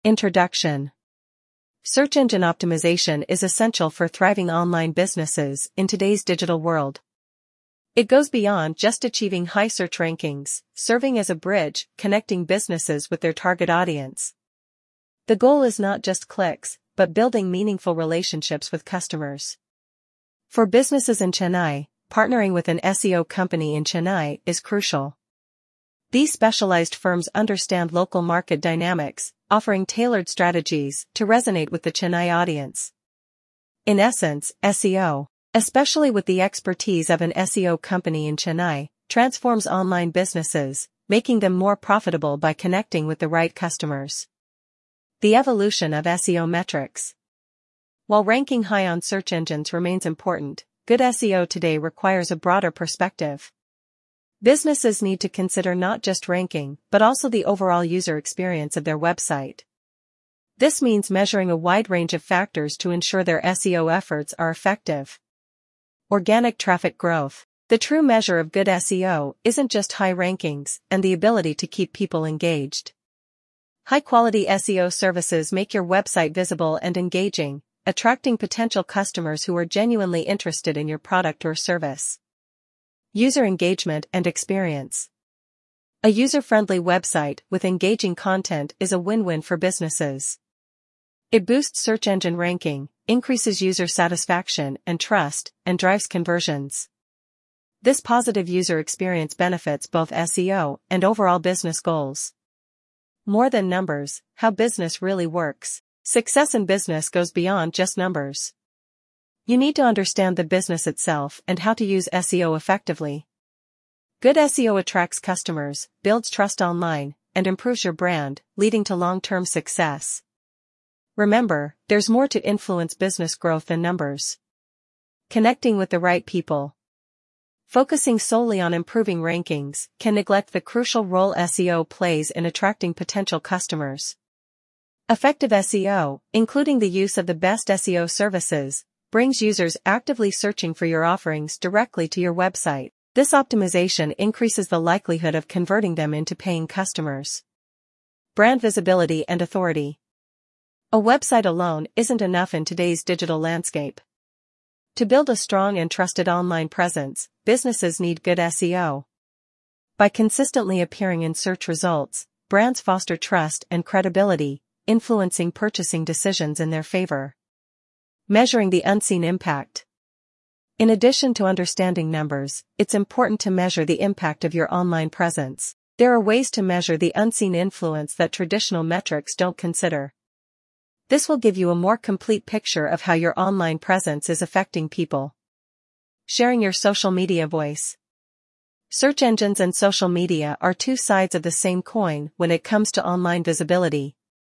Introduction. Search engine optimization is essential for thriving online businesses in today's digital world. It goes beyond just achieving high search rankings, serving as a bridge connecting businesses with their target audience. The goal is not just clicks, but building meaningful relationships with customers. For businesses in Chennai, partnering with an SEO company in Chennai is crucial. These specialized firms understand local market dynamics, offering tailored strategies to resonate with the Chennai audience. In essence, SEO, especially with the expertise of an SEO company in Chennai, transforms online businesses, making them more profitable by connecting with the right customers. The evolution of SEO metrics. While ranking high on search engines remains important, good SEO today requires a broader perspective. Businesses need to consider not just ranking, but also the overall user experience of their website. This means measuring a wide range of factors to ensure their SEO efforts are effective. Organic traffic growth. The true measure of good SEO isn't just high rankings and the ability to keep people engaged. High-quality SEO services make your website visible and engaging, attracting potential customers who are genuinely interested in your product or service. User engagement and experience. A user-friendly website with engaging content is a win-win for businesses. It boosts search engine ranking, increases user satisfaction and trust, and drives conversions. This positive user experience benefits both SEO and overall business goals. More than numbers, how business really works. Success in business goes beyond just numbers. You need to understand the business itself and how to use SEO effectively. Good SEO attracts customers, builds trust online, and improves your brand, leading to long-term success. Remember, there's more to influence business growth than numbers. Connecting with the right people. Focusing solely on improving rankings can neglect the crucial role SEO plays in attracting potential customers. Effective SEO, including the use of the best SEO services, brings users actively searching for your offerings directly to your website. This optimization increases the likelihood of converting them into paying customers. Brand visibility and authority. A website alone isn't enough in today's digital landscape. To build a strong and trusted online presence, businesses need good SEO. By consistently appearing in search results, brands foster trust and credibility, influencing purchasing decisions in their favor. Measuring the unseen impact. In addition to understanding numbers, it's important to measure the impact of your online presence. There are ways to measure the unseen influence that traditional metrics don't consider. This will give you a more complete picture of how your online presence is affecting people. Sharing your social media voice. Search engines and social media are two sides of the same coin when it comes to online visibility.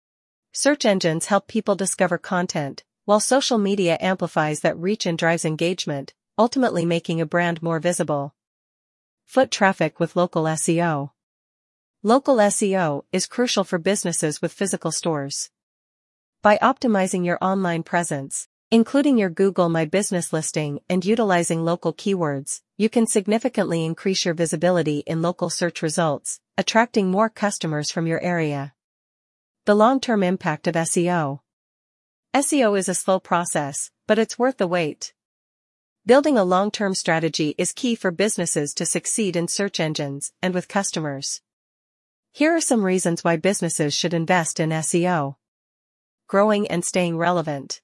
Search engines help people discover content, while social media amplifies that reach and drives engagement, ultimately making a brand more visible. Foot traffic with local SEO. Local SEO is crucial for businesses with physical stores. By optimizing your online presence, including your Google My Business listing and utilizing local keywords, you can significantly increase your visibility in local search results, attracting more customers from your area. The long-term impact of SEO. SEO is a slow process, but it's worth the wait. Building a long-term strategy is key for businesses to succeed in search engines and with customers. Here are some reasons why businesses should invest in SEO. Growing and staying relevant.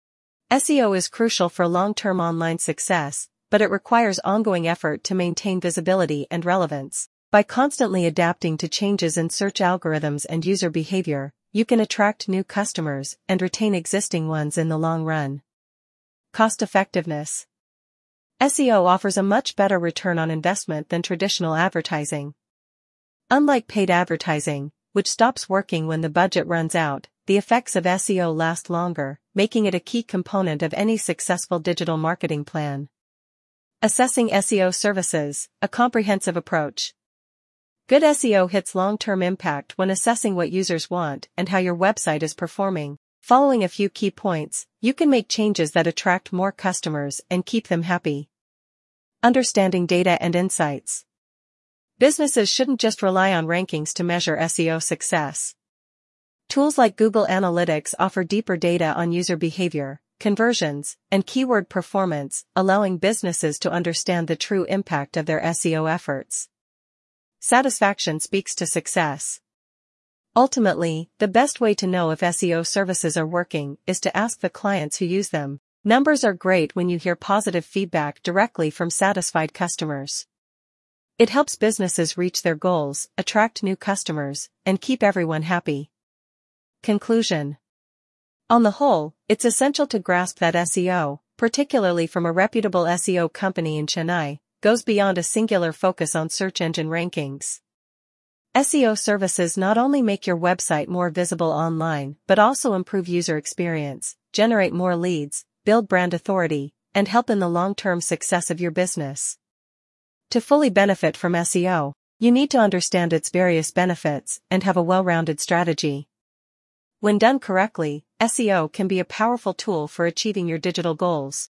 SEO is crucial for long-term online success, but it requires ongoing effort to maintain visibility and relevance. By constantly adapting to changes in search algorithms and user behavior, you can attract new customers and retain existing ones in the long run. Cost effectiveness. SEO offers a much better return on investment than traditional advertising. Unlike paid advertising, which stops working when the budget runs out, the effects of SEO last longer, making it a key component of any successful digital marketing plan. Assessing SEO services, a comprehensive approach. Good SEO hits long-term impact when assessing what users want and how your website is performing. Following a few key points, you can make changes that attract more customers and keep them happy. Understanding data and insights. Businesses shouldn't just rely on rankings to measure SEO success. Tools like Google Analytics offer deeper data on user behavior, conversions, and keyword performance, allowing businesses to understand the true impact of their SEO efforts. Satisfaction speaks to success. Ultimately, the best way to know if SEO services are working is to ask the clients who use them. Numbers are great when you hear positive feedback directly from satisfied customers. It helps businesses reach their goals, attract new customers, and keep everyone happy. Conclusion. On the whole, it's essential to grasp that SEO, particularly from a reputable SEO company in Chennai, goes beyond a singular focus on search engine rankings. SEO services not only make your website more visible online but also improve user experience, generate more leads, build brand authority, and help in the long-term success of your business. To fully benefit from SEO, you need to understand its various benefits and have a well-rounded strategy. When done correctly, SEO can be a powerful tool for achieving your digital goals.